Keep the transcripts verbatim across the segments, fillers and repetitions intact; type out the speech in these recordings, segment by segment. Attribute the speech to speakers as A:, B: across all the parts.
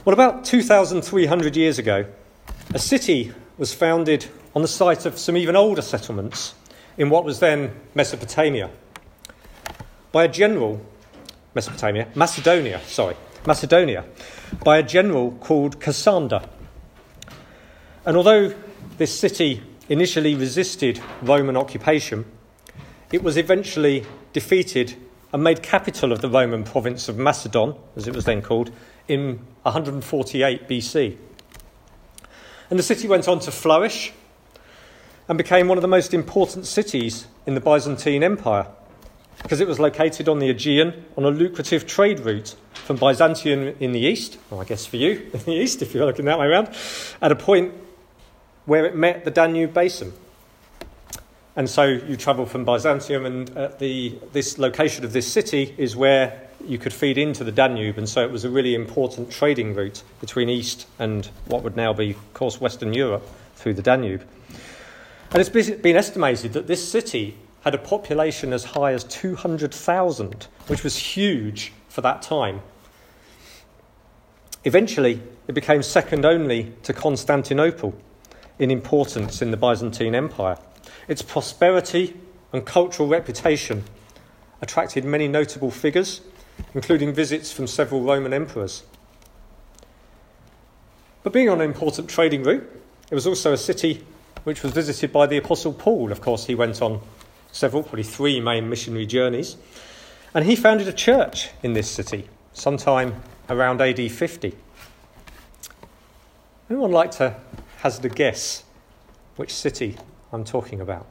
A: Well, about two thousand three hundred years ago, a city was founded on the site of some even older settlements in what was then Mesopotamia by a general, Mesopotamia, Macedonia, sorry, Macedonia, by a general called Cassander. And although this city initially resisted Roman occupation, it was eventually defeated and made capital of the Roman province of Macedon, as it was then called, in one hundred forty-eight B C. And the city went on to flourish and became one of the most important cities in the Byzantine Empire, because it was located on the Aegean on a lucrative trade route from Byzantium in the east, well, I guess for you, in the east, if you're looking that way around, at a point where it met the Danube basin. And so you travel from Byzantium, and at the this location of this city is where you could feed into the Danube, and so it was a really important trading route between East and what would now be, of course, Western Europe through the Danube. And it's been estimated that this city had a population as high as two hundred thousand, which was huge for that time. Eventually, it became second only to Constantinople in importance in the Byzantine Empire. Its prosperity and cultural reputation attracted many notable figures, including visits from several Roman emperors. But being on an important trading route, it was also a city which was visited by the Apostle Paul. Of course, he went on several, probably three main missionary journeys, and he founded a church in this city sometime around A D fifty. Anyone like to hazard a guess which city I'm talking about?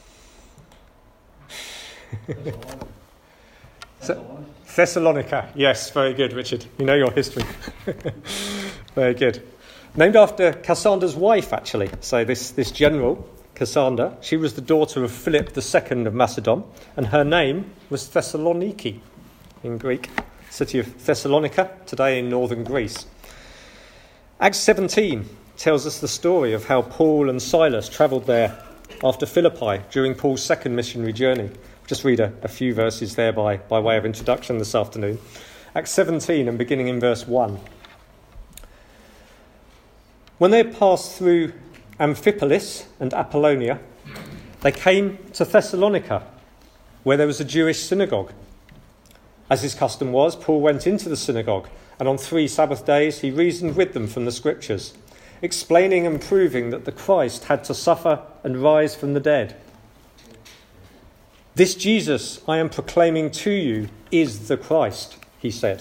A: So, Thessalonica. Yes, very good, Richard. You know your history. Very good. Named after Cassander's wife, actually. So this, this general, Cassander, she was the daughter of Philip the Second of Macedon, and her name was Thessaloniki in Greek, city of Thessalonica, today in northern Greece. Acts seventeen tells us the story of how Paul and Silas travelled there after Philippi during Paul's second missionary journey. Just read a, a few verses there by, by way of introduction this afternoon. Acts seventeen and beginning in verse one. When they had passed through Amphipolis and Apollonia, they came to Thessalonica, where there was a Jewish synagogue. As his custom was, Paul went into the synagogue, and on three Sabbath days he reasoned with them from the Scriptures, explaining and proving that the Christ had to suffer and rise from the dead. This Jesus I am proclaiming to you is the Christ, he said.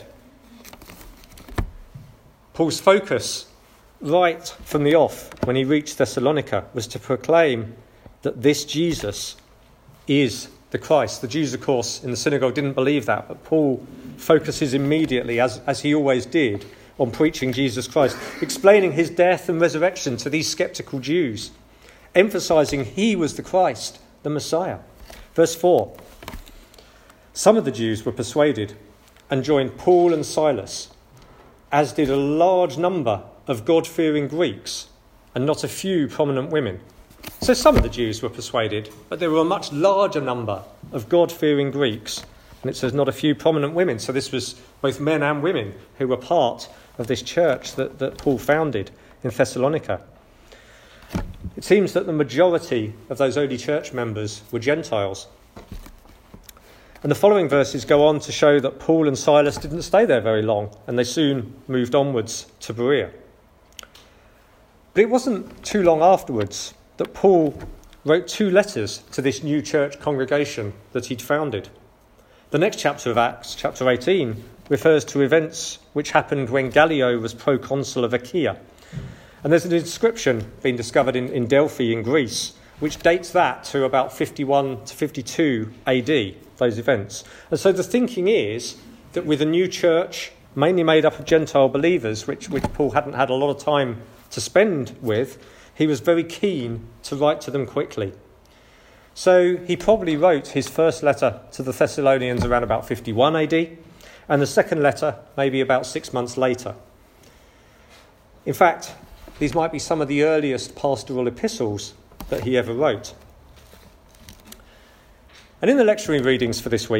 A: Paul's focus right from the off when he reached Thessalonica was to proclaim that this Jesus is the Christ. The Jews, of course, in the synagogue didn't believe that, but Paul focuses immediately, as, as he always did, on preaching Jesus Christ, explaining his death and resurrection to these sceptical Jews, emphasising he was the Christ, the Messiah. Verse four, some of the Jews were persuaded and joined Paul and Silas, as did a large number of God-fearing Greeks and not a few prominent women. So some of the Jews were persuaded, but there were a much larger number of God-fearing Greeks, and it says not a few prominent women. So this was both men and women who were part of this church that, that Paul founded in Thessalonica. It seems that the majority of those early church members were Gentiles. And the following verses go on to show that Paul and Silas didn't stay there very long, and they soon moved onwards to Berea. But it wasn't too long afterwards that Paul wrote two letters to this new church congregation that he'd founded. The next chapter of Acts, chapter eighteen, refers to events which happened when Gallio was proconsul of Achaia. And there's an inscription being discovered in, in Delphi in Greece, which dates that to about fifty-one to fifty-two A D, those events. And so the thinking is that with a new church, mainly made up of Gentile believers, which, which Paul hadn't had a lot of time to spend with, he was very keen to write to them quickly. So he probably wrote his first letter to the Thessalonians around about fifty-one A D, and the second letter maybe about six months later. In fact, these might be some of the earliest pastoral epistles that he ever wrote. And in the lectionary readings for this week,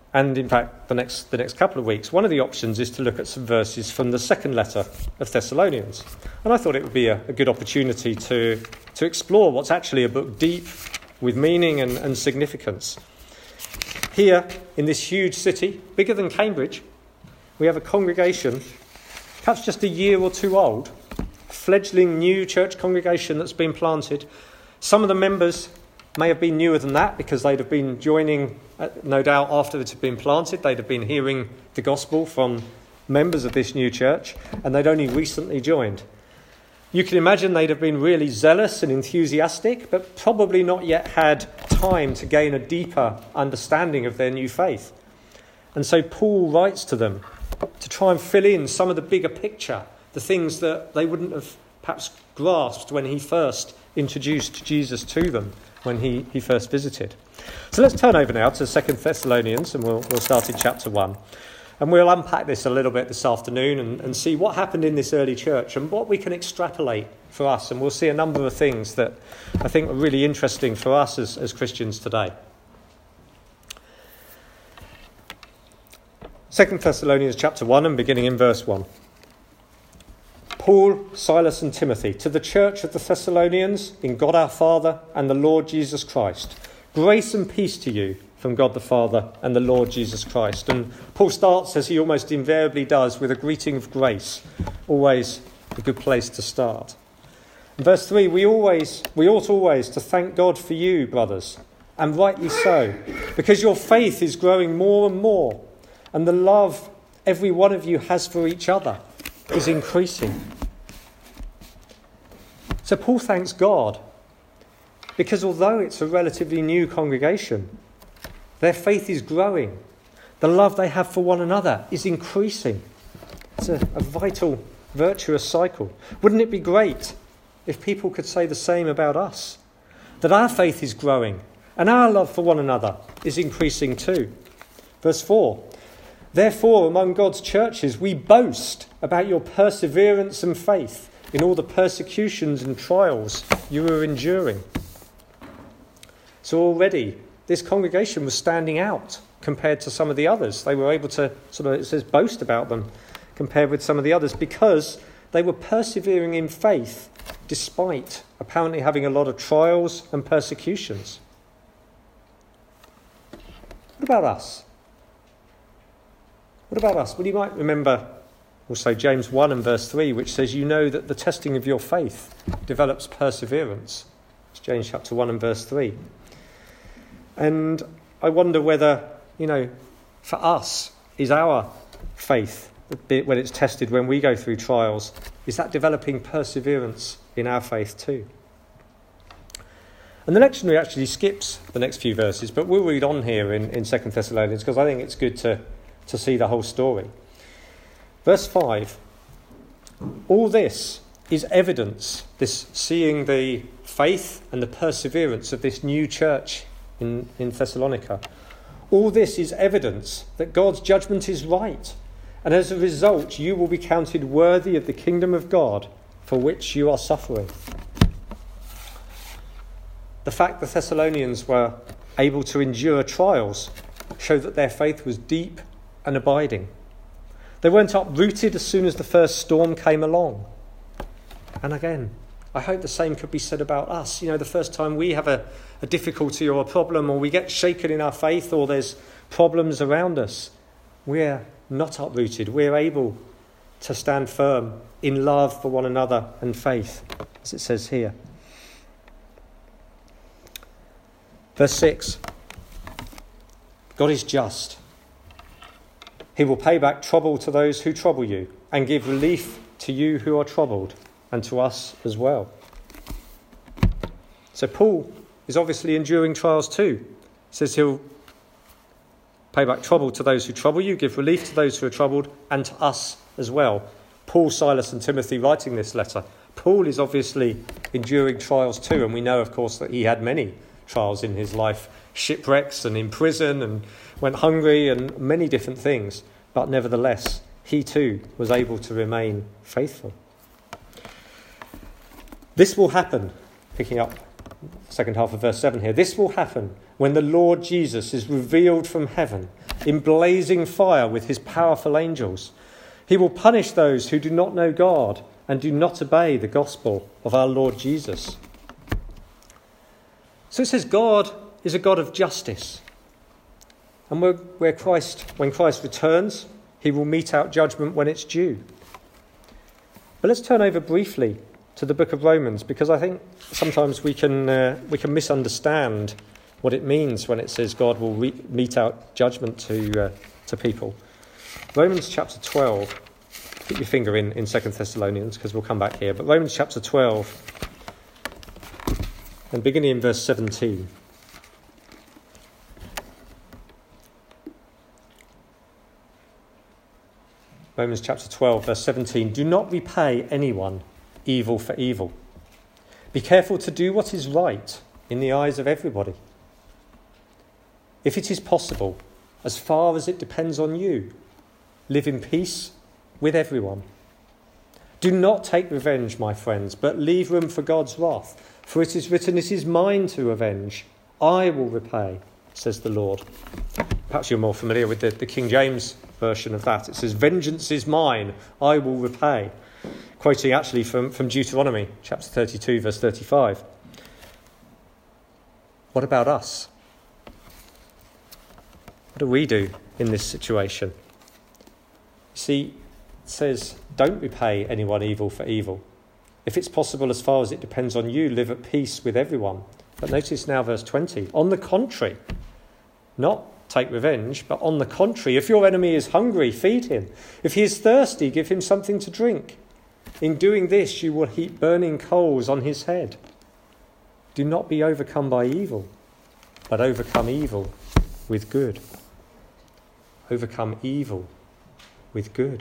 A: and in fact the next the next couple of weeks, one of the options is to look at some verses from the second letter of Thessalonians. And I thought it would be a, a good opportunity to, to explore what's actually a book deep with meaning and, and significance. Here, in this huge city, bigger than Cambridge, we have a congregation, perhaps just a year or two old, a fledgling new church congregation that's been planted. Some of the members may have been newer than that because they'd have been joining, uh, no doubt, after it had been planted. They'd have been hearing the gospel from members of this new church, and they'd only recently joined. You can imagine they'd have been really zealous and enthusiastic, but probably not yet had time to gain a deeper understanding of their new faith. And so Paul writes to them to try and fill in some of the bigger picture, the things that they wouldn't have perhaps grasped when he first introduced Jesus to them, when he, he first visited. So let's turn over now to Second Thessalonians, and we'll, we'll start in chapter one. And we'll unpack this a little bit this afternoon and, and see what happened in this early church and what we can extrapolate for us. And we'll see a number of things that I think are really interesting for us as, as Christians today. Second Thessalonians chapter one, and beginning in verse one. Paul, Silas and Timothy, to the church of the Thessalonians in God our Father and the Lord Jesus Christ. Grace and peace to you from God the Father and the Lord Jesus Christ. And Paul starts, as he almost invariably does, with a greeting of grace. Always a good place to start. In verse three, we always, we ought always to thank God for you, brothers, and rightly so, because your faith is growing more and more, and the love every one of you has for each other is increasing. So Paul thanks God, because although it's a relatively new congregation, their faith is growing. The love they have for one another is increasing. It's a, a vital, virtuous cycle. Wouldn't it be great if people could say the same about us? That our faith is growing and our love for one another is increasing too. Verse four. Therefore, among God's churches, we boast about your perseverance and faith in all the persecutions and trials you are enduring. So already, this congregation was standing out compared to some of the others. They were able to, sort of, it says, boast about them compared with some of the others because they were persevering in faith despite apparently having a lot of trials and persecutions. What about us? What about us? Well, you might remember also James one and verse three, which says, you know that the testing of your faith develops perseverance. It's James chapter one and verse three. And I wonder whether, you know, for us, is our faith, when it's tested, when we go through trials, is that developing perseverance in our faith too? And the lectionary actually skips the next few verses, but we'll read on here in, in Second Thessalonians because I think it's good to, to see the whole story. Verse five, all this is evidence, this seeing the faith and the perseverance of this new church in, in Thessalonica. All this is evidence that God's judgment is right, and as a result you will be counted worthy of the kingdom of God for which you are suffering. The fact the Thessalonians were able to endure trials showed that their faith was deep and abiding. They weren't uprooted as soon as the first storm came along. And again, I hope the same could be said about us. You know, the first time we have a, a difficulty or a problem, or we get shaken in our faith, or there's problems around us, we're not uprooted. We're able to stand firm in love for one another and faith, as it says here. Verse six. God is just. He will pay back trouble to those who trouble you and give relief to you who are troubled, and to us as well. So Paul is obviously enduring trials too. He says he'll pay back trouble to those who trouble you, give relief to those who are troubled, and to us as well. Paul, Silas and Timothy writing this letter. Paul is obviously enduring trials too, and we know, of course, that he had many trials in his life, shipwrecks and in prison and went hungry and many different things. But nevertheless, he too was able to remain faithful. This will happen, picking up the second half of verse seven here, this will happen when the Lord Jesus is revealed from heaven in blazing fire with his powerful angels. He will punish those who do not know God and do not obey the gospel of our Lord Jesus. So it says God is a God of justice. And where, where Christ, when Christ returns, he will mete out judgment when it's due. But let's turn over briefly to the book of Romans, because I think sometimes we can uh, we can misunderstand what it means when it says God will re- mete out judgment to uh, to people. Romans chapter twelve. Keep your finger in, in Second Thessalonians, because we'll come back here. But Romans chapter twelve, and beginning in verse seventeen. Romans chapter twelve, verse seventeen. Do not repay anyone evil for evil. Be careful to do what is right in the eyes of everybody. If it is possible, as far as it depends on you, live in peace with everyone. Do not take revenge, my friends, but leave room for God's wrath. For it is written, it is mine to avenge. I will repay, says the Lord. Perhaps you're more familiar with the, the King James version of that. It says, vengeance is mine, I will repay. Quoting actually from, from Deuteronomy chapter thirty-two, verse thirty-five. What about us? What do we do in this situation? See, it says, don't repay anyone evil for evil. If it's possible, as far as it depends on you, live at peace with everyone. But notice now verse twenty. On the contrary, not take revenge, but on the contrary, if your enemy is hungry, feed him. If he is thirsty, give him something to drink. In doing this, you will heap burning coals on his head. Do not be overcome by evil, but overcome evil with good. Overcome evil with good.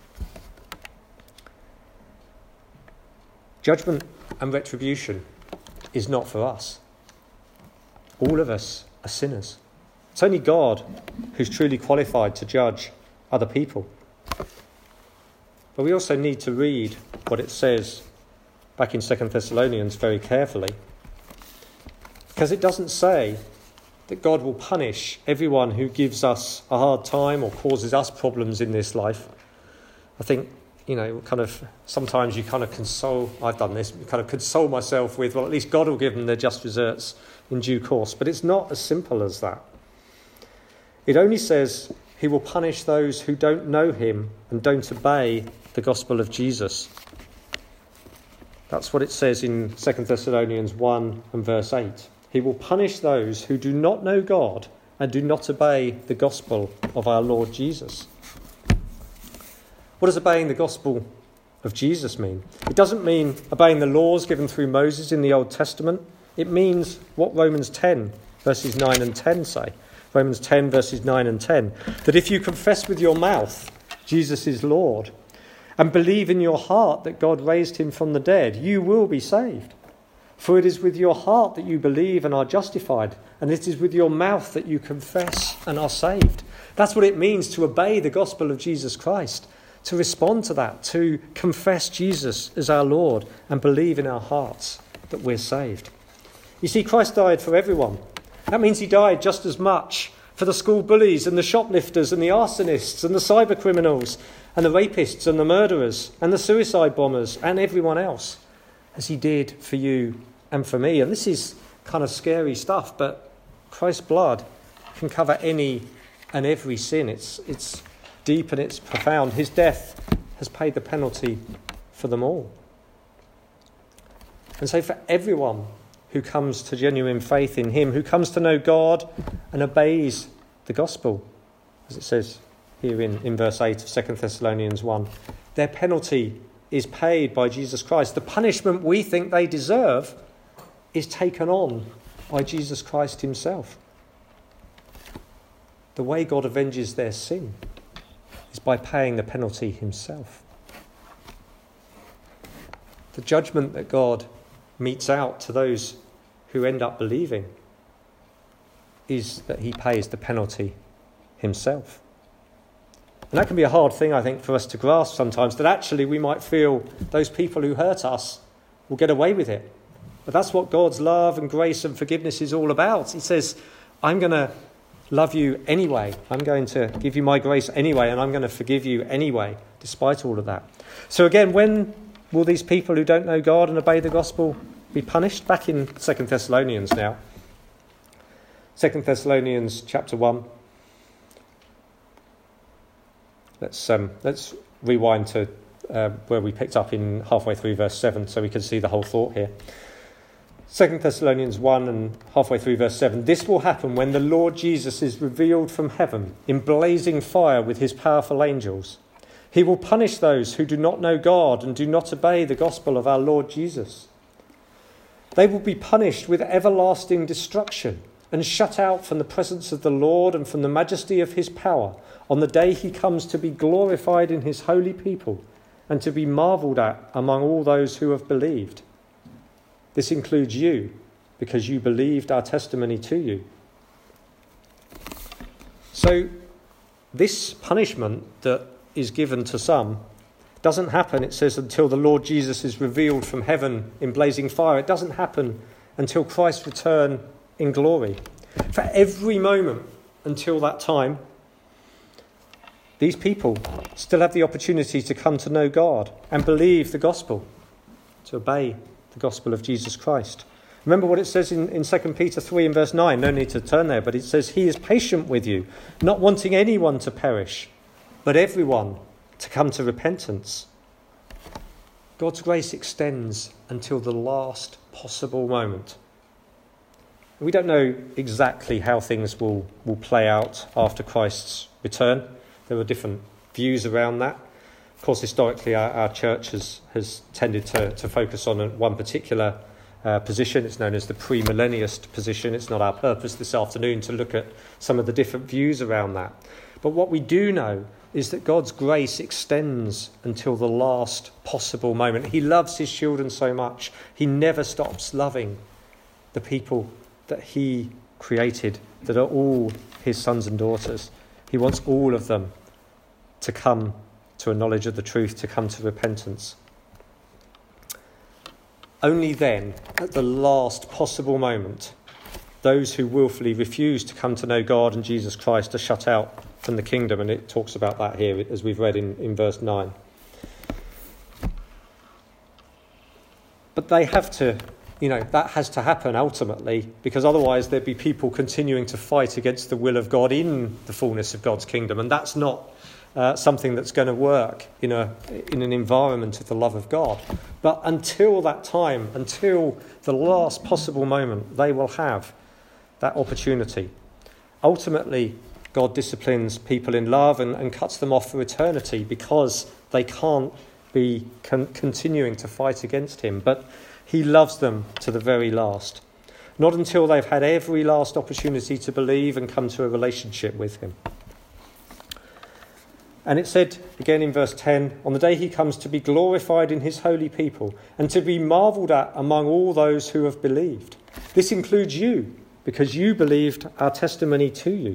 A: Judgment and retribution is not for us. All of us are sinners. It's only God who's truly qualified to judge other people. But we also need to read what it says back in Second Thessalonians very carefully. Because it doesn't say that God will punish everyone who gives us a hard time or causes us problems in this life. I think, you know, kind of, sometimes you kind of console, I've done this, kind of console myself with, well, at least God will give them their just deserts in due course. But it's not as simple as that. It only says he will punish those who don't know him and don't obey the gospel of Jesus. That's what it says in Second Thessalonians one and verse eight. He will punish those who do not know God and do not obey the gospel of our Lord Jesus. What does obeying the gospel of Jesus mean? It doesn't mean obeying the laws given through Moses in the Old Testament. It means what Romans ten verses nine and ten say. Romans ten verses nine and ten. That if you confess with your mouth Jesus is Lord and believe in your heart that God raised him from the dead, you will be saved. For it is with your heart that you believe and are justified, and it is with your mouth that you confess and are saved. That's what it means to obey the gospel of Jesus Christ, to respond to that, to confess Jesus as our Lord and believe in our hearts that we're saved. You see, Christ died for everyone. That means he died just as much for the school bullies and the shoplifters and the arsonists and the cyber criminals and the rapists and the murderers and the suicide bombers and everyone else as he did for you and for me. And this is kind of scary stuff, but Christ's blood can cover any and every sin. It's, it's deep and it's profound. His death has paid the penalty for them all. And so for everyone who comes to genuine faith in him, who comes to know God and obeys the gospel, as it says here in, in verse eight of Second Thessalonians one, their penalty is paid by Jesus Christ. The punishment we think they deserve is taken on by Jesus Christ himself. The way God avenges their sin is by paying the penalty himself. The judgment that God metes out to those who end up believing is that he pays the penalty himself. And that can be a hard thing, I think, for us to grasp sometimes, that actually we might feel those people who hurt us will get away with it. But that's what God's love and grace and forgiveness is all about. He says, I'm going to love you anyway. I'm going to give you my grace anyway, and I'm going to forgive you anyway, despite all of that. So again, when will these people who don't know God and obey the gospel be punished? Back in Second Thessalonians now. Second Thessalonians chapter one. Let's um, let's rewind to uh, where we picked up in halfway through verse seven, so we can see the whole thought here. Second Thessalonians one and halfway through verse seven. This will happen when the Lord Jesus is revealed from heaven in blazing fire with his powerful angels. He will punish those who do not know God and do not obey the gospel of our Lord Jesus. They will be punished with everlasting destruction and shut out from the presence of the Lord and from the majesty of his power on the day he comes to be glorified in his holy people and to be marvelled at among all those who have believed. This includes you, because you believed our testimony to you. So this punishment that is given to some doesn't happen, it says, until the Lord Jesus is revealed from heaven in blazing fire. It doesn't happen until Christ's return in glory. For every moment until that time, these people still have the opportunity to come to know God and believe the gospel, to obey the gospel of Jesus Christ. Remember what it says in, in Second Peter three and verse nine. No need to turn there, but it says, he is patient with you, not wanting anyone to perish, but everyone to come to repentance. God's grace extends until the last possible moment. We don't know exactly how things will, will play out after Christ's return. There are different views around that. Of course, historically, our, our church has, has tended to, to focus on one particular uh, position. It's known as the premillennialist position. It's not our purpose this afternoon to look at some of the different views around that. But what we do know is that God's grace extends until the last possible moment. He loves his children so much. He never stops loving the people that he created, that are all his sons and daughters. He wants all of them to come to a knowledge of the truth, to come to repentance. Only then, at the last possible moment, those who willfully refuse to come to know God and Jesus Christ are shut out from the kingdom, and it talks about that here as we've read in, in verse nine. But they have to, you know, that has to happen ultimately, because otherwise there'd be people continuing to fight against the will of God in the fullness of God's kingdom, and that's not uh, something that's going to work in a in an environment of the love of God. But until that time, until the last possible moment, they will have that opportunity. Ultimately, God disciplines people in love and, and cuts them off for eternity because they can't be con- continuing to fight against him. But he loves them to the very last. Not until they've had every last opportunity to believe and come to a relationship with him. And it said, again in verse ten, on the day he comes to be glorified in his holy people and to be marvelled at among all those who have believed. This includes you, because you believed our testimony to you.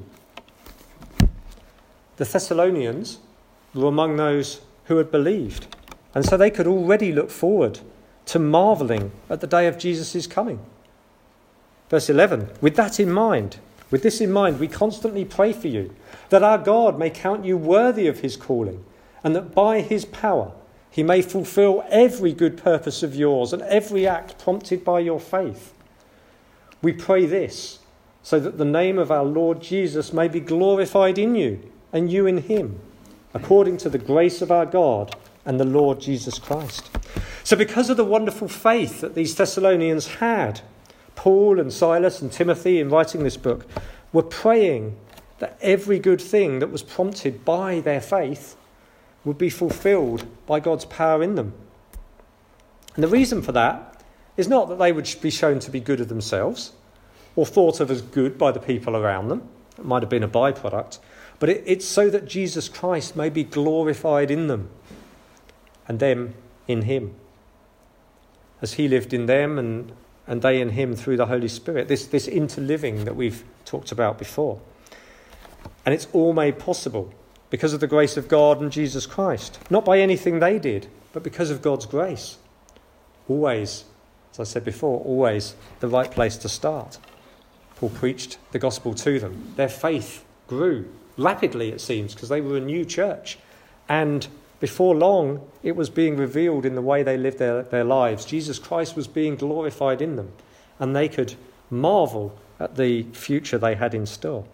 A: The Thessalonians were among those who had believed, and so they could already look forward to marvelling at the day of Jesus' coming. Verse eleven, with that in mind, with this in mind, we constantly pray for you, that our God may count you worthy of his calling, and that by his power he may fulfill every good purpose of yours and every act prompted by your faith. We pray this, so that the name of our Lord Jesus may be glorified in you, and you in him, according to the grace of our God and the Lord Jesus Christ. So because of the wonderful faith that these Thessalonians had, Paul and Silas and Timothy, in writing this book, were praying that every good thing that was prompted by their faith would be fulfilled by God's power in them. And the reason for that is not that they would be shown to be good of themselves or thought of as good by the people around them. It might have been a byproduct. But it, it's so that Jesus Christ may be glorified in them and them in him, as he lived in them and, and they in him through the Holy Spirit, this, this interliving that we've talked about before. And it's all made possible because of the grace of God and Jesus Christ, not by anything they did, but because of God's grace. Always, as I said before, always the right place to start. people preached the gospel to them, their faith grew rapidly, it seems, because they were a new church. And before long, it was being revealed in the way they lived their, their lives. Jesus Christ was being glorified in them, and they could marvel at the future they had in store.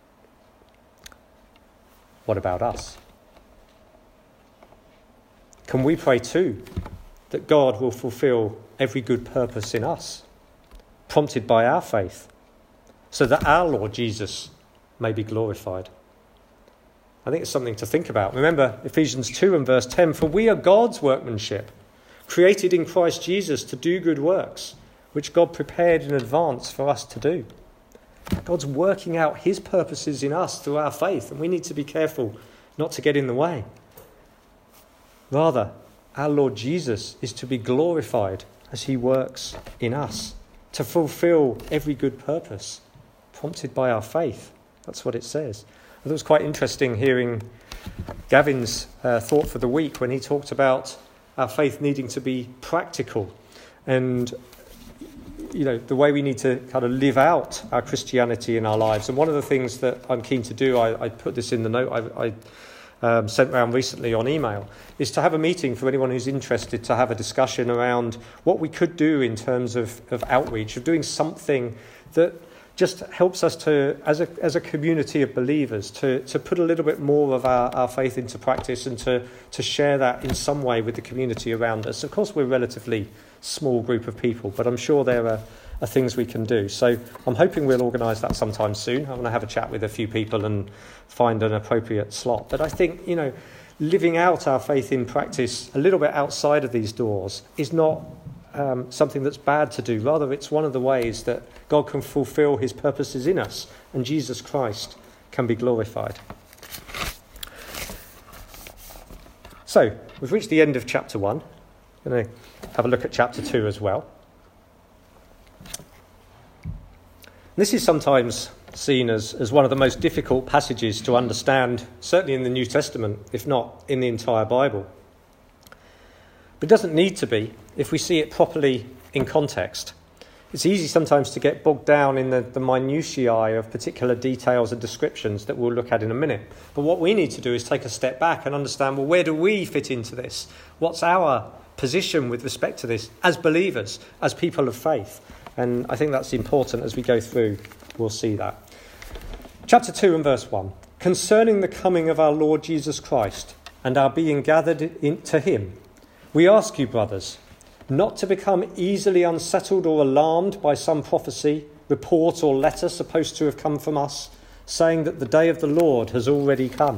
A: What about us? Can we pray too that God will fulfill every good purpose in us, prompted by our faith, so that our Lord Jesus may be glorified? I think it's something to think about. Remember Ephesians two and verse ten, for we are God's workmanship, created in Christ Jesus to do good works, which God prepared in advance for us to do. God's working out his purposes in us through our faith, and we need to be careful not to get in the way. Rather, our Lord Jesus is to be glorified as he works in us, to fulfill every good purpose, prompted by our faith. That's what it says. I thought it was quite interesting hearing Gavin's uh, thought for the week when he talked about our faith needing to be practical, and you know the way we need to kind of live out our Christianity in our lives. And one of the things that I'm keen to do, I, I put this in the note I, I um, sent around recently on email, is to have a meeting for anyone who's interested to have a discussion around what we could do in terms of, of outreach, of doing something that just helps us to, as a as a community of believers, to, to put a little bit more of our, our faith into practice, and to, to share that in some way with the community around us. Of course, we're a relatively small group of people, but I'm sure there are, are things we can do. So I'm hoping we'll organise that sometime soon. I'm going to have a chat with a few people and find an appropriate slot. But I think, you know, living out our faith in practice a little bit outside of these doors is not Um, something that's bad to do. Rather, it's one of the ways that God can fulfill his purposes in us, and Jesus Christ can be glorified. So, we've reached the end of chapter one. I'm going to have a look at chapter two as well. This is sometimes seen as, as one of the most difficult passages to understand, certainly in the New Testament, if not in the entire Bible. But it doesn't need to be if we see it properly in context. It's easy sometimes to get bogged down in the, the minutiae of particular details and descriptions that we'll look at in a minute. But what we need to do is take a step back and understand, well, where do we fit into this? What's our position with respect to this as believers, as people of faith? And I think that's important as we go through. We'll see that. Chapter two and verse one. Concerning the coming of our Lord Jesus Christ and our being gathered in, to him, we ask you, brothers, not to become easily unsettled or alarmed by some prophecy, report or letter supposed to have come from us, saying that the day of the Lord has already come.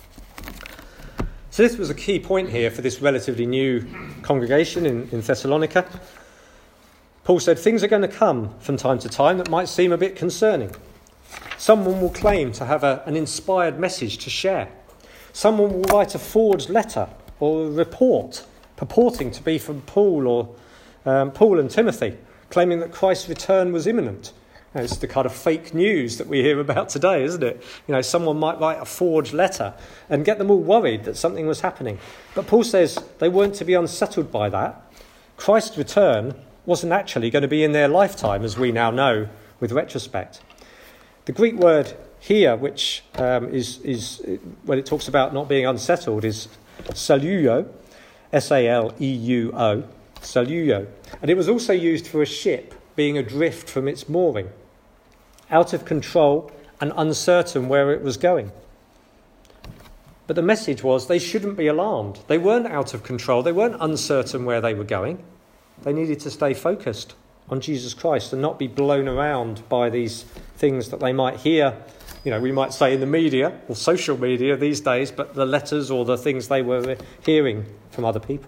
A: So this was a key point here for this relatively new congregation in, in Thessalonica. Paul said things are going to come from time to time that might seem a bit concerning. Someone will claim to have a, an inspired message to share. Someone will write a forged letter or a report purporting to be from Paul or um, Paul and Timothy, claiming that Christ's return was imminent. Now, it's the kind of fake news that we hear about today, isn't it? You know, someone might write a forged letter and get them all worried that something was happening. But Paul says they weren't to be unsettled by that. Christ's return wasn't actually going to be in their lifetime, as we now know with retrospect. The Greek word here, which um, is, is when it talks about not being unsettled, is saluo, S A L E U O, saluo. And it was also used for a ship being adrift from its mooring, out of control and uncertain where it was going. But the message was they shouldn't be alarmed. They weren't out of control. They weren't uncertain where they were going. They needed to stay focused on Jesus Christ and not be blown around by these things that they might hear. You know, we might say in the media or social media these days, but the letters or the things they were hearing from other people.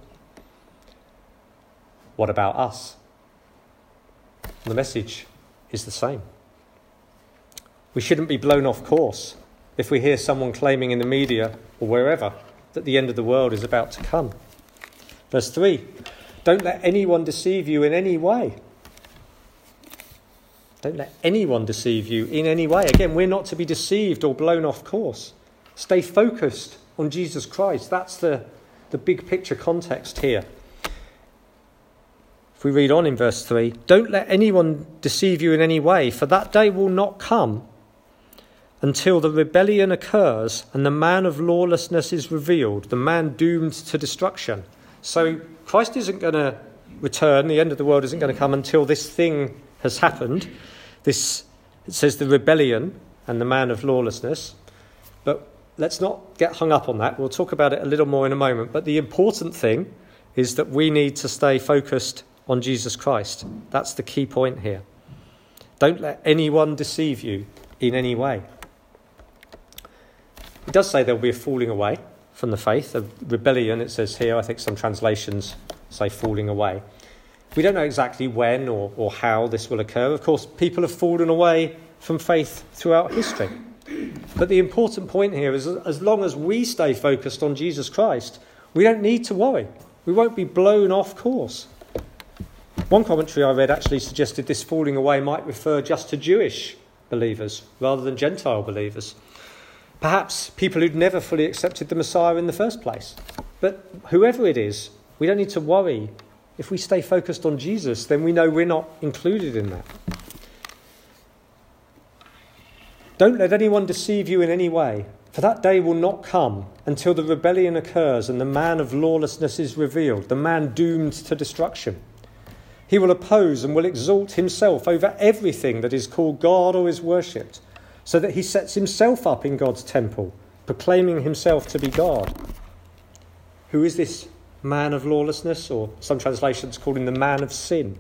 A: What about us? The message is the same. We shouldn't be blown off course if we hear someone claiming in the media or wherever that the end of the world is about to come. Verse three, don't let anyone deceive you in any way. Don't let anyone deceive you in any way. Again, we're not to be deceived or blown off course. Stay focused on Jesus Christ. That's the, the big picture context here. If we read on in verse three, don't let anyone deceive you in any way, for that day will not come until the rebellion occurs and the man of lawlessness is revealed, the man doomed to destruction. So Christ isn't going to return, the end of the world isn't going to come until this thing has happened. This, it says the rebellion and the man of lawlessness. But let's not get hung up on that. We'll talk about it a little more in a moment. But the important thing is that we need to stay focused on Jesus Christ. That's the key point here. Don't let anyone deceive you in any way. It does say there will be a falling away from the faith, a rebellion, it says here. I think some translations say falling away. We don't know exactly when or, or how this will occur. Of course, people have fallen away from faith throughout history. But the important point here is that as long as we stay focused on Jesus Christ, we don't need to worry. We won't be blown off course. One commentary I read actually suggested this falling away might refer just to Jewish believers rather than Gentile believers. Perhaps people who'd never fully accepted the Messiah in the first place. But whoever it is, we don't need to worry. If we stay focused on Jesus, then we know we're not included in that. Don't let anyone deceive you in any way, for that day will not come until the rebellion occurs and the man of lawlessness is revealed, the man doomed to destruction. He will oppose and will exalt himself over everything that is called God or is worshipped, so that he sets himself up in God's temple, proclaiming himself to be God. Who is this man of lawlessness? Or some translations call him the man of sin.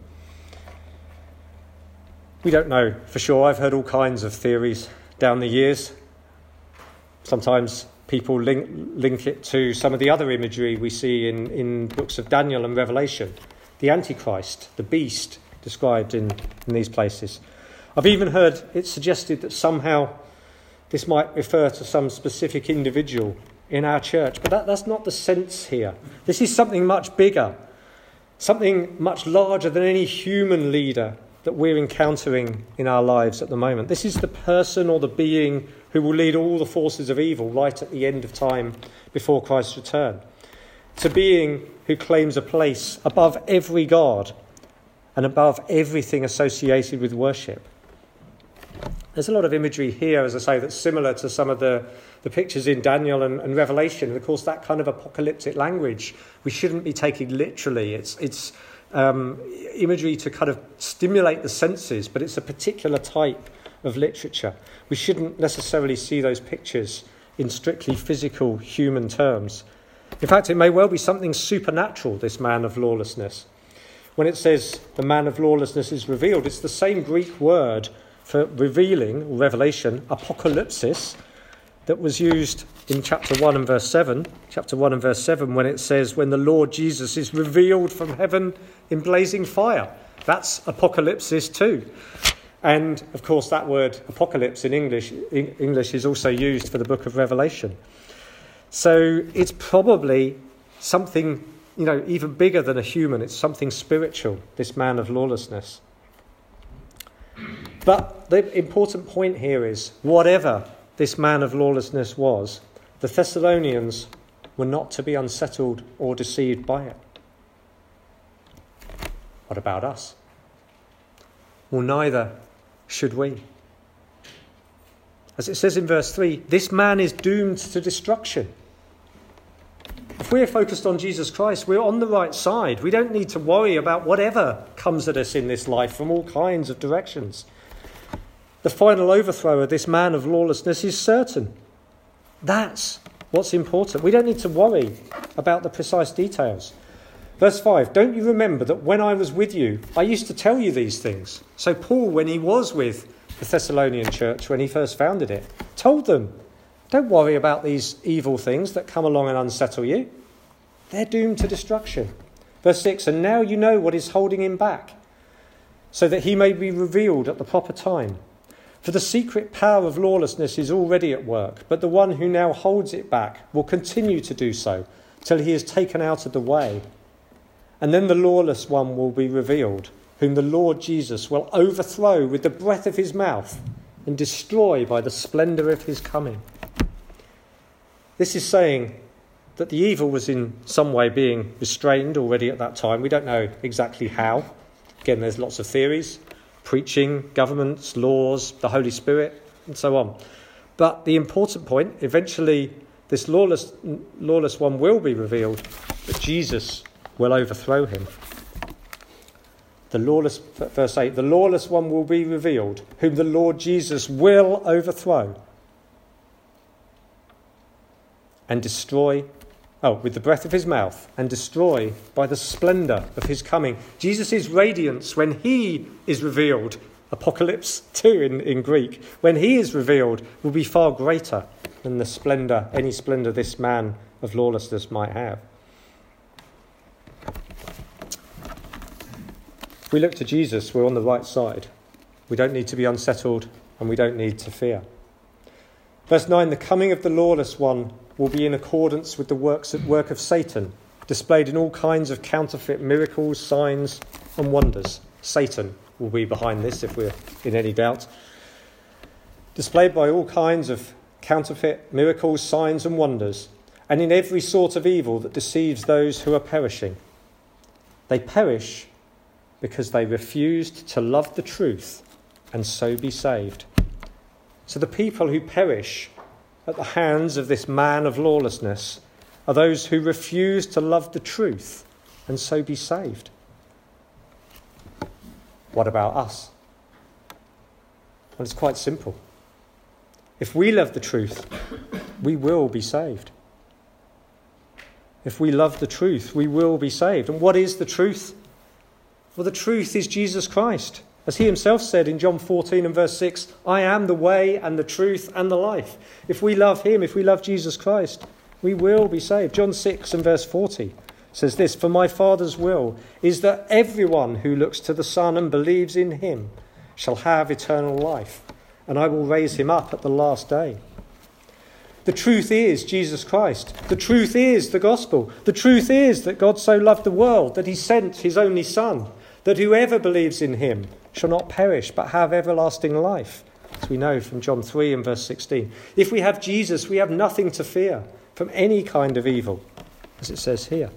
A: We don't know for sure. I've heard all kinds of theories down the years. Sometimes people link, link it to some of the other imagery we see in, in books of Daniel and Revelation. The Antichrist, the beast described in, in these places. I've even heard it suggested that somehow this might refer to some specific individual in our church, but that, that's not the sense here. This is something much bigger, something much larger than any human leader that we're encountering in our lives at the moment. This is the person or the being who will lead all the forces of evil right at the end of time before Christ's return. It's a being who claims a place above every god and above everything associated with worship. There's a lot of imagery here, as I say, that's similar to some of the, the pictures in Daniel and, and Revelation. And of course, that kind of apocalyptic language, we shouldn't be taking literally. It's it's um, imagery to kind of stimulate the senses, but it's a particular type of literature. We shouldn't necessarily see those pictures in strictly physical human terms. In fact, it may well be something supernatural, this man of lawlessness. When it says the man of lawlessness is revealed, it's the same Greek word for revealing, or revelation, apocalypsis, that was used in chapter one and verse seven. Chapter one and verse seven, when it says, when the Lord Jesus is revealed from heaven in blazing fire. That's apocalypsis too. And, of course, that word apocalypse in English, in English is also used for the book of Revelation. So it's probably something, you know, even bigger than a human. It's something spiritual, this man of lawlessness. But the important point here is, whatever this man of lawlessness was, the Thessalonians were not to be unsettled or deceived by it. What about us? Well, neither should we. As it says in verse three, this man is doomed to destruction. If we're focused on Jesus Christ, we're on the right side. We don't need to worry about whatever comes at us in this life from all kinds of directions. The final overthrow of this man of lawlessness is certain. That's what's important. We don't need to worry about the precise details. Verse five, don't you remember that when I was with you, I used to tell you these things? So Paul, when he was with the Thessalonian church, when he first founded it, told them, don't worry about these evil things that come along and unsettle you. They're doomed to destruction. Verse six, and now you know what is holding him back, so that he may be revealed at the proper time. For the secret power of lawlessness is already at work, but the one who now holds it back will continue to do so till he is taken out of the way. And then the lawless one will be revealed, whom the Lord Jesus will overthrow with the breath of his mouth and destroy by the splendour of his coming. This is saying that the evil was in some way being restrained already at that time. We don't know exactly how. Again, there's lots of theories, preaching, governments, laws, the Holy Spirit, and so on. But the important point, eventually this lawless, lawless one will be revealed, but Jesus will overthrow him. The lawless, verse eight, the lawless one will be revealed, whom the Lord Jesus will overthrow and destroy, oh, with the breath of his mouth, and destroy by the splendour of his coming. Jesus' radiance, when he is revealed, Apocalypse two in, in Greek, when he is revealed, will be far greater than the splendour, any splendour this man of lawlessness might have. If we look to Jesus, we're on the right side. We don't need to be unsettled and we don't need to fear. Verse nine, the coming of the lawless one will be in accordance with the works work of Satan, displayed in all kinds of counterfeit miracles, signs and wonders. Satan will be behind this if we're in any doubt. Displayed by all kinds of counterfeit miracles, signs and wonders, and in every sort of evil that deceives those who are perishing. They perish because they refused to love the truth and so be saved. So the people who perish at the hands of this man of lawlessness are those who refuse to love the truth and so be saved. What about us? Well, it's quite simple. If we love the truth, we will be saved. If we love the truth, we will be saved. And what is the truth? Well, the truth is Jesus Christ. As he himself said in John fourteen and verse six, I am the way and the truth and the life. If we love him, if we love Jesus Christ, we will be saved. John six and verse forty says this, for my Father's will is that everyone who looks to the Son and believes in him shall have eternal life, and I will raise him up at the last day. The truth is Jesus Christ. The truth is the gospel. The truth is that God so loved the world that he sent his only Son, that whoever believes in him shall not perish but have everlasting life, as we know from John three and verse sixteen. If we have Jesus, we have nothing to fear from any kind of evil, as it says here.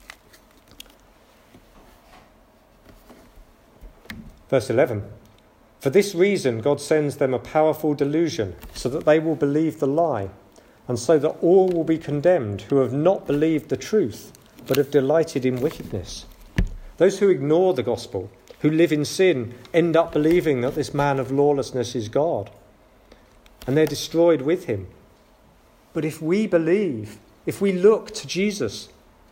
A: Verse eleven, for this reason God sends them a powerful delusion, so that they will believe the lie, and so that all will be condemned who have not believed the truth, but have delighted in wickedness. Those who ignore the gospel, who live in sin, end up believing that this man of lawlessness is God, and they're destroyed with him. But if we believe, if we look to Jesus,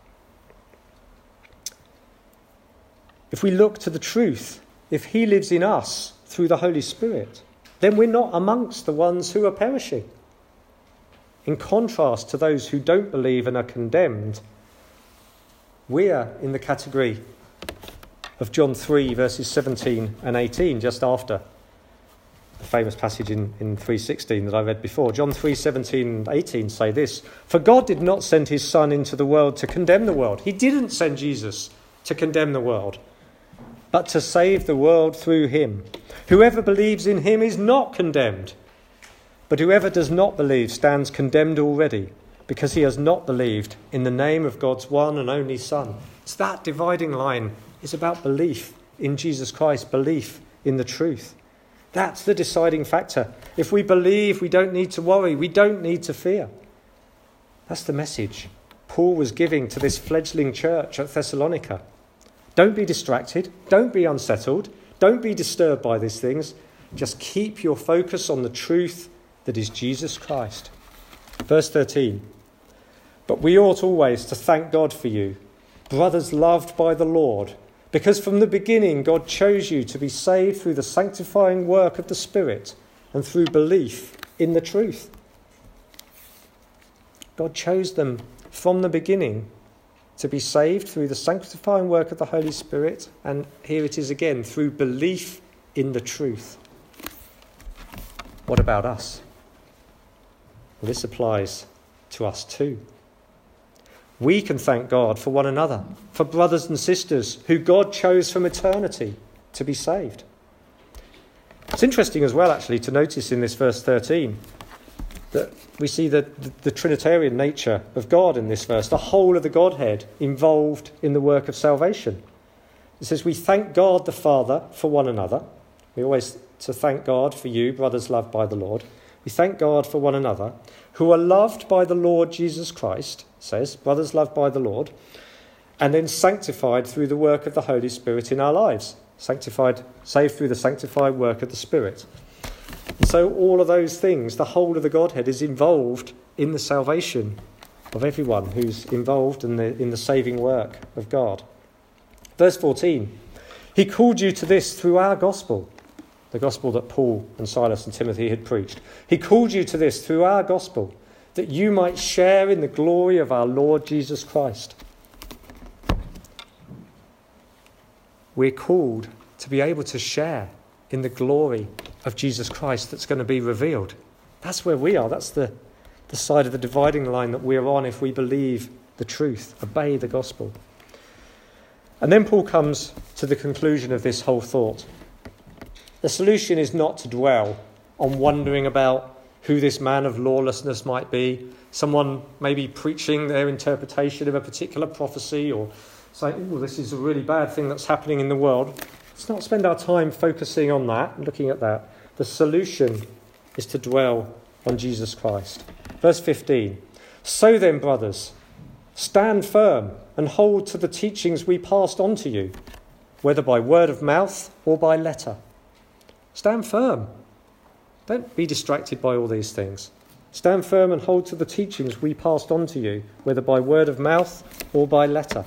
A: if we look to the truth, if he lives in us through the Holy Spirit, then we're not amongst the ones who are perishing. In contrast to those who don't believe and are condemned, we are in the category of John three, verses seventeen and eighteen, just after the famous passage in, in three sixteen that I read before. John three, seventeen and eighteen say this, for God did not send his Son into the world to condemn the world. He didn't send Jesus to condemn the world, but to save the world through him. Whoever believes in him is not condemned, but whoever does not believe stands condemned already, because he has not believed in the name of God's one and only Son. It's that dividing line. It's about belief in Jesus Christ, belief in the truth. That's the deciding factor. If we believe, we don't need to worry. We don't need to fear. That's the message Paul was giving to this fledgling church at Thessalonica. Don't be distracted. Don't be unsettled. Don't be disturbed by these things. Just keep your focus on the truth that is Jesus Christ. Verse thirteen. But we ought always to thank God for you, brothers loved by the Lord, because from the beginning God chose you to be saved through the sanctifying work of the Spirit and through belief in the truth. God chose them from the beginning to be saved through the sanctifying work of the Holy Spirit, and here it is again, through belief in the truth. What about us? Well, this applies to us too. We can thank God for one another, for brothers and sisters who God chose from eternity to be saved. It's interesting as well, actually, to notice in this verse thirteen that we see the, the, the Trinitarian nature of God in this verse, the whole of the Godhead involved in the work of salvation. It says, we thank God the Father for one another. We always to thank God for you, brothers loved by the Lord. We thank God for one another, who are loved by the Lord Jesus Christ, says, brothers loved by the Lord, and then sanctified through the work of the Holy Spirit in our lives. Sanctified, saved through the sanctified work of the Spirit. And so all of those things, the whole of the Godhead is involved in the salvation of everyone who's involved in the, in the saving work of God. Verse fourteen, he called you to this through our gospel, the gospel that Paul and Silas and Timothy had preached. He called you to this through our gospel, that you might share in the glory of our Lord Jesus Christ. We're called to be able to share in the glory of Jesus Christ that's going to be revealed. That's where we are. That's the, the side of the dividing line that we're on if we believe the truth, obey the gospel. And then Paul comes to the conclusion of this whole thought. The solution is not to dwell on wondering about who this man of lawlessness might be, someone maybe preaching their interpretation of a particular prophecy or saying, oh, this is a really bad thing that's happening in the world. Let's not spend our time focusing on that, looking at that. The solution is to dwell on Jesus Christ. Verse fifteen, so then, brothers, stand firm and hold to the teachings we passed on to you, whether by word of mouth or by letter. Stand firm. Don't be distracted by all these things. Stand firm and hold to the teachings we passed on to you, whether by word of mouth or by letter.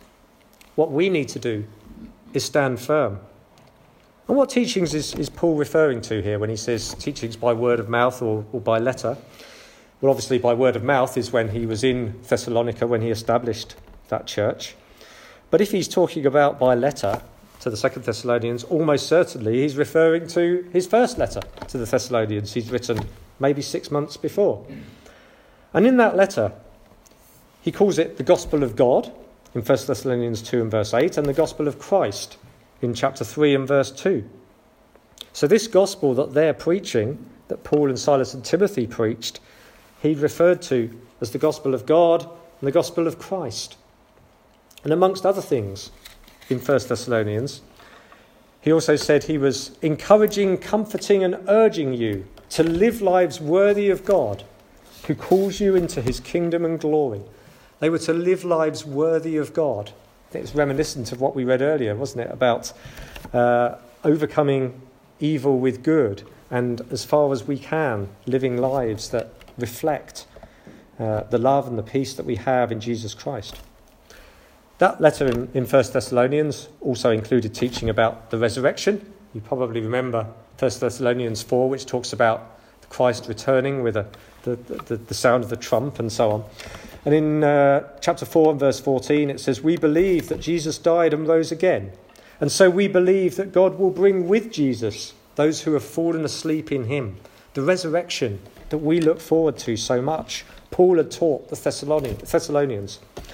A: What we need to do is stand firm. And what teachings is, is Paul referring to here when he says teachings by word of mouth or, or by letter? Well, obviously by word of mouth is when he was in Thessalonica, when he established that church. But if he's talking about by letter to the Second Thessalonians, almost certainly he's referring to his first letter to the Thessalonians he's written maybe six months before. And in that letter, he calls it the gospel of God in First Thessalonians two and verse eight, and the gospel of Christ in chapter three and verse two. So this gospel that they're preaching, that Paul and Silas and Timothy preached, he referred to as the gospel of God and the gospel of Christ. And amongst other things, in First Thessalonians, he also said he was encouraging, comforting and urging you to live lives worthy of God, who calls you into his kingdom and glory. They were to live lives worthy of God. It's reminiscent of what we read earlier, wasn't it? About uh, overcoming evil with good and, as far as we can, living lives that reflect uh, the love and the peace that we have in Jesus Christ. That letter in, in First Thessalonians also included teaching about the resurrection. You probably remember First Thessalonians four, which talks about Christ returning with a, the, the, the sound of the trump and so on. And in uh, chapter four and verse fourteen, it says, we believe that Jesus died and rose again. And so we believe that God will bring with Jesus those who have fallen asleep in him. The resurrection that we look forward to so much. Paul had taught the Thessalonians.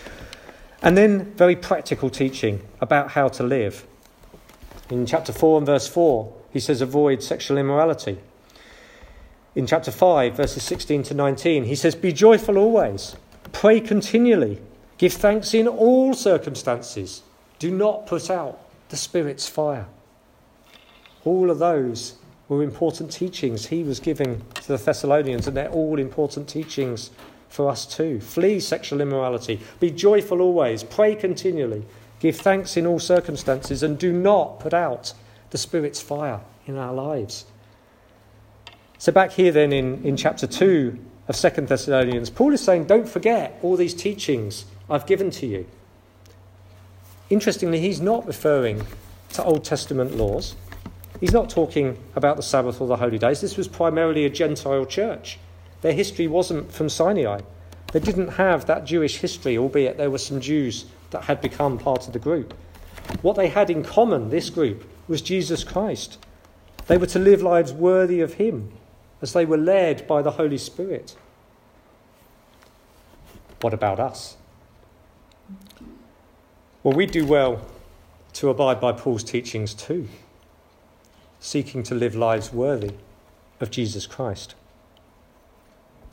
A: And then very practical teaching about how to live. In chapter four and verse four, he says, avoid sexual immorality. In chapter five, verses sixteen to nineteen, he says, be joyful always. Pray continually. Give thanks in all circumstances. Do not put out the Spirit's fire. All of those were important teachings he was giving to the Thessalonians, and they're all important teachings for us too. Flee sexual immorality. Be joyful always. Pray continually. Give thanks in all circumstances, and do not put out the Spirit's fire in our lives. So back here then in, in chapter two of Second Thessalonians, Paul is saying, don't forget all these teachings I've given to you. Interestingly, he's not referring to Old Testament laws. He's not talking about the Sabbath or the holy days. This was primarily a Gentile church. Their history wasn't from Sinai. They didn't have that Jewish history, albeit there were some Jews that had become part of the group. What they had in common, this group, was Jesus Christ. They were to live lives worthy of him, as they were led by the Holy Spirit. What about us? Well, we do well to abide by Paul's teachings too, seeking to live lives worthy of Jesus Christ.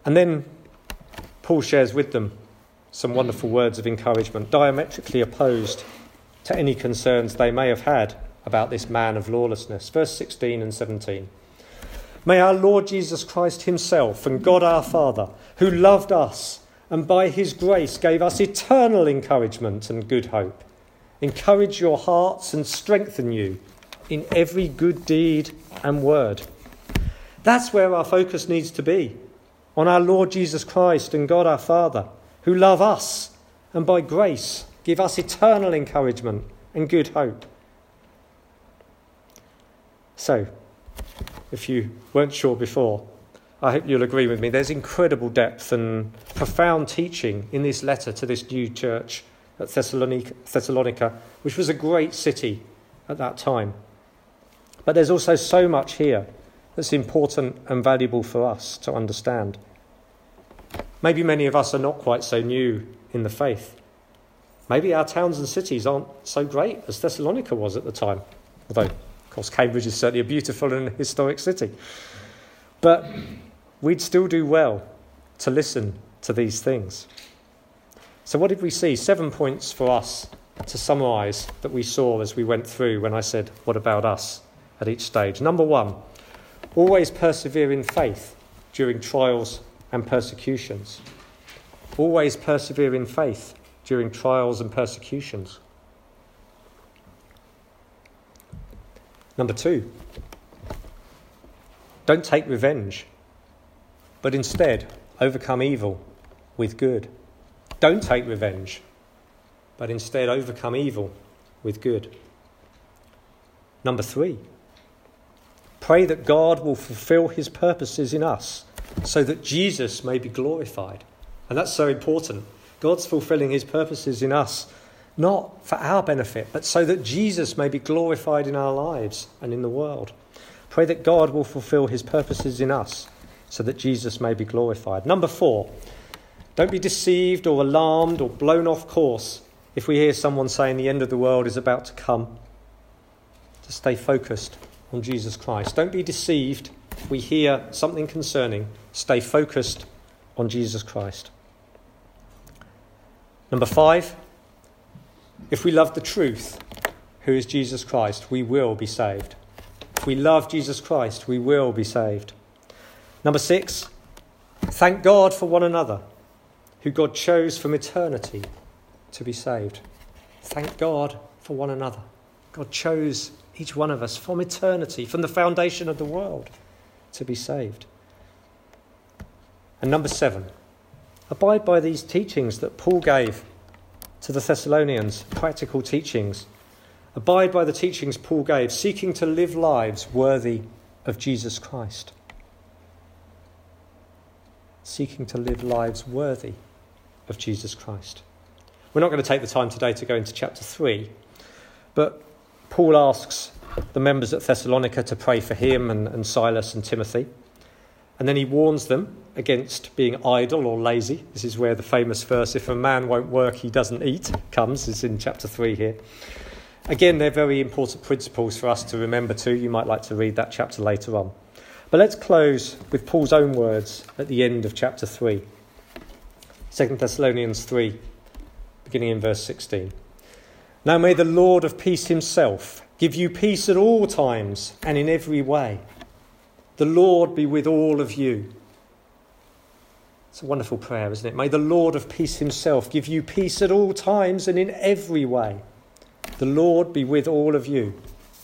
A: And then Paul shares with them some wonderful words of encouragement, diametrically opposed to any concerns they may have had about this man of lawlessness. Verse sixteen and seventeen. May our Lord Jesus Christ himself and God our Father, who loved us and by his grace gave us eternal encouragement and good hope, encourage your hearts and strengthen you in every good deed and word. That's where our focus needs to be, on our Lord Jesus Christ and God our Father, who love us and by grace give us eternal encouragement and good hope. So, if you weren't sure before, I hope you'll agree with me. There's incredible depth and profound teaching in this letter to this new church at Thessalonica, Thessalonica, which was a great city at that time. But there's also so much here that's important and valuable for us to understand. Maybe many of us are not quite so new in the faith. Maybe our towns and cities aren't so great as Thessalonica was at the time, although, of course, Cambridge is certainly a beautiful and historic city. But we'd still do well to listen to these things. So what did we see? Seven points for us to summarise that we saw as we went through when I said, what about us at each stage? Number one, always persevere in faith during trials and persecutions. Always persevere in faith during trials and persecutions. Number two, don't take revenge, but instead overcome evil with good. Don't take revenge, but instead overcome evil with good. Number three, pray that God will fulfill his purposes in us so that Jesus may be glorified. And that's so important. God's fulfilling his purposes in us, not for our benefit, but so that Jesus may be glorified in our lives and in the world. Pray that God will fulfill his purposes in us so that Jesus may be glorified. Number four, don't be deceived or alarmed or blown off course if we hear someone saying the end of the world is about to come. To stay focused on Jesus Christ. Don't be deceived if we hear something concerning. Stay focused on Jesus Christ. Number five, if we love the truth, who is Jesus Christ, we will be saved. If we love Jesus Christ, we will be saved. Number six, thank God for one another, who God chose from eternity to be saved. Thank God for one another. God chose each one of us from eternity, from the foundation of the world, to be saved. And number seven, abide by these teachings that Paul gave to the Thessalonians, practical teachings. Abide by the teachings Paul gave, seeking to live lives worthy of Jesus Christ. Seeking to live lives worthy of Jesus Christ. We're not going to take the time today to go into chapter three, but Paul asks the members at Thessalonica to pray for him and, and Silas and Timothy. And then he warns them against being idle or lazy. This is where the famous verse, if a man won't work, he doesn't eat, comes. It's in chapter three here. Again, they're very important principles for us to remember too. You might like to read that chapter later on. But let's close with Paul's own words at the end of chapter three. Second Thessalonians three, beginning in verse sixteen. Now may the Lord of peace himself give you peace at all times and in every way. The Lord be with all of you. It's a wonderful prayer, isn't it? May the Lord of peace himself give you peace at all times and in every way. The Lord be with all of you.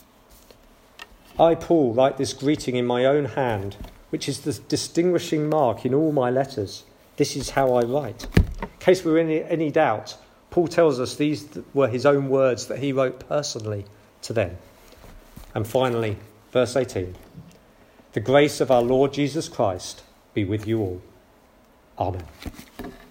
A: I, Paul, write this greeting in my own hand, which is the distinguishing mark in all my letters. This is how I write. In case we're in any, any doubt, Paul tells us these were his own words that he wrote personally to them. And finally, verse eighteen. The grace of our Lord Jesus Christ be with you all. Amen.